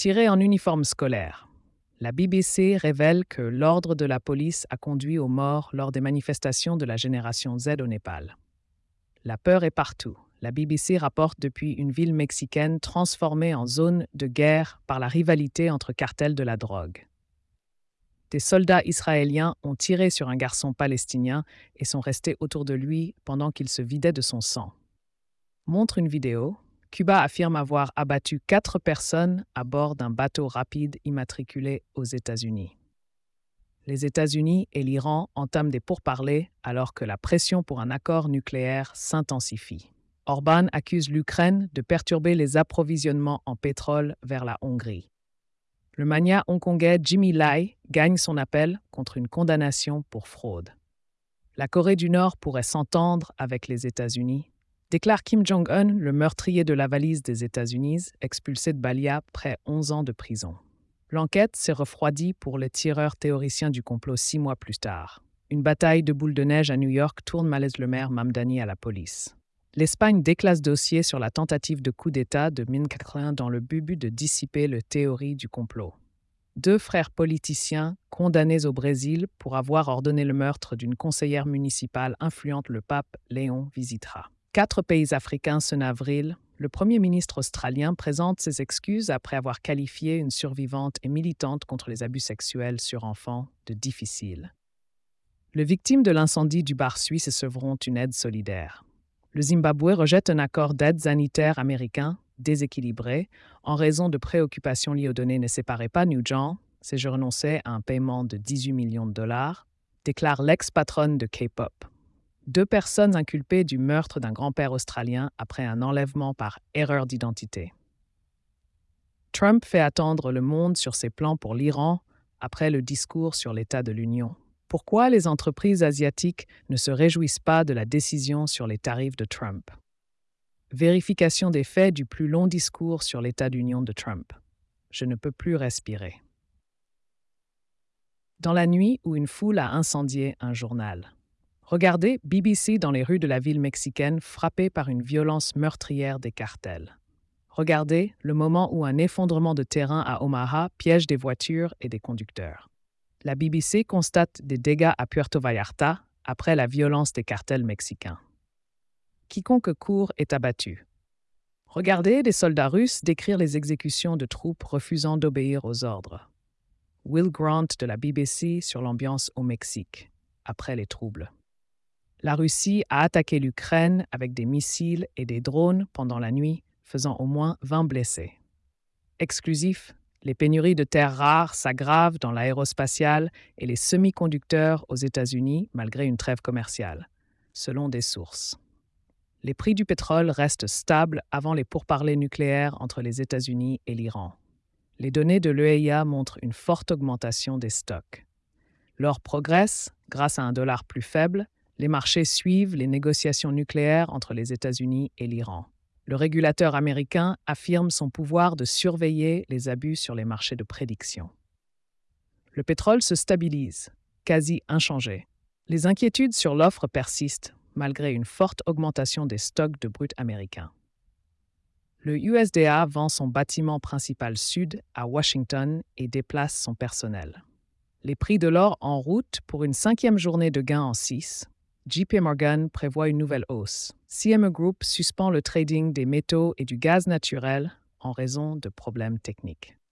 Tiré en uniforme scolaire. La BBC révèle que l'ordre de la police a conduit aux morts lors des manifestations de la génération Z au Népal. La peur est partout. La BBC rapporte depuis une ville mexicaine transformée en zone de guerre par la rivalité entre cartels de la drogue. Des soldats israéliens ont tiré sur un garçon palestinien et sont restés autour de lui pendant qu'il se vidait de son sang. Montre une vidéo. Cuba affirme avoir abattu 4 personnes à bord d'un bateau rapide immatriculé aux États-Unis. Les États-Unis et l'Iran entament des pourparlers alors que la pression pour un accord nucléaire s'intensifie. Orbán accuse l'Ukraine de perturber les approvisionnements en pétrole vers la Hongrie. Le magnat hongkongais Jimmy Lai gagne son appel contre une condamnation pour fraude. La Corée du Nord pourrait s'entendre avec les États-Unis, déclare Kim Jong-un, le meurtrier de la valise des États-Unis, expulsé de Balia après 11 ans de prison. L'enquête s'est refroidie pour le tireur théoricien du complot 6 mois plus tard. Une bataille de boules de neige à New York tourne malaise le maire Mamdani à la police. L'Espagne déclasse dossier sur la tentative de coup d'État de 1980 dans le but de dissiper la théorie du complot. 2 frères politiciens condamnés au Brésil pour avoir ordonné le meurtre d'une conseillère municipale influente le pape Léon visitera. 4 pays africains ce avril. Le Premier ministre australien présente ses excuses après avoir qualifié une survivante et militante contre les abus sexuels sur enfants de difficile. Les victimes de l'incendie du bar suisse recevront une aide solidaire. Le Zimbabwe rejette un accord d'aide sanitaire américain déséquilibré en raison de préoccupations liées aux données ne séparaient pas Nugent, je renonçais à un paiement de 18 millions de dollars, déclare l'ex-patronne de K-pop. 2 personnes inculpées du meurtre d'un grand-père australien après un enlèvement par erreur d'identité. Trump fait attendre le monde sur ses plans pour l'Iran après le discours sur l'état de l'Union. Pourquoi les entreprises asiatiques ne se réjouissent pas de la décision sur les tarifs de Trump? Vérification des faits du plus long discours sur l'état d'union de Trump. Je ne peux plus respirer. Dans la nuit où une foule a incendié un journal. Regardez BBC dans les rues de la ville mexicaine frappée par une violence meurtrière des cartels. Regardez le moment où un effondrement de terrain à Omaha piège des voitures et des conducteurs. La BBC constate des dégâts à Puerto Vallarta après la violence des cartels mexicains. Quiconque court est abattu. Regardez des soldats russes décrire les exécutions de troupes refusant d'obéir aux ordres. Will Grant de la BBC sur l'ambiance au Mexique, après les troubles. La Russie a attaqué l'Ukraine avec des missiles et des drones pendant la nuit, faisant au moins 20 blessés. Exclusif, les pénuries de terres rares s'aggravent dans l'aérospatiale et les semi-conducteurs aux États-Unis malgré une trêve commerciale, selon des sources. Les prix du pétrole restent stables avant les pourparlers nucléaires entre les États-Unis et l'Iran. Les données de l'EIA montrent une forte augmentation des stocks. L'or progresse grâce à un dollar plus faible. Les marchés suivent les négociations nucléaires entre les États-Unis et l'Iran. Le régulateur américain affirme son pouvoir de surveiller les abus sur les marchés de prédiction. Le pétrole se stabilise, quasi inchangé. Les inquiétudes sur l'offre persistent, malgré une forte augmentation des stocks de brut américains. Le USDA vend son bâtiment principal sud à Washington et déplace son personnel. Les prix de l'or en route pour une 5e journée de gains en 6. JP Morgan prévoit une nouvelle hausse. CME Group suspend le trading des métaux et du gaz naturel en raison de problèmes techniques.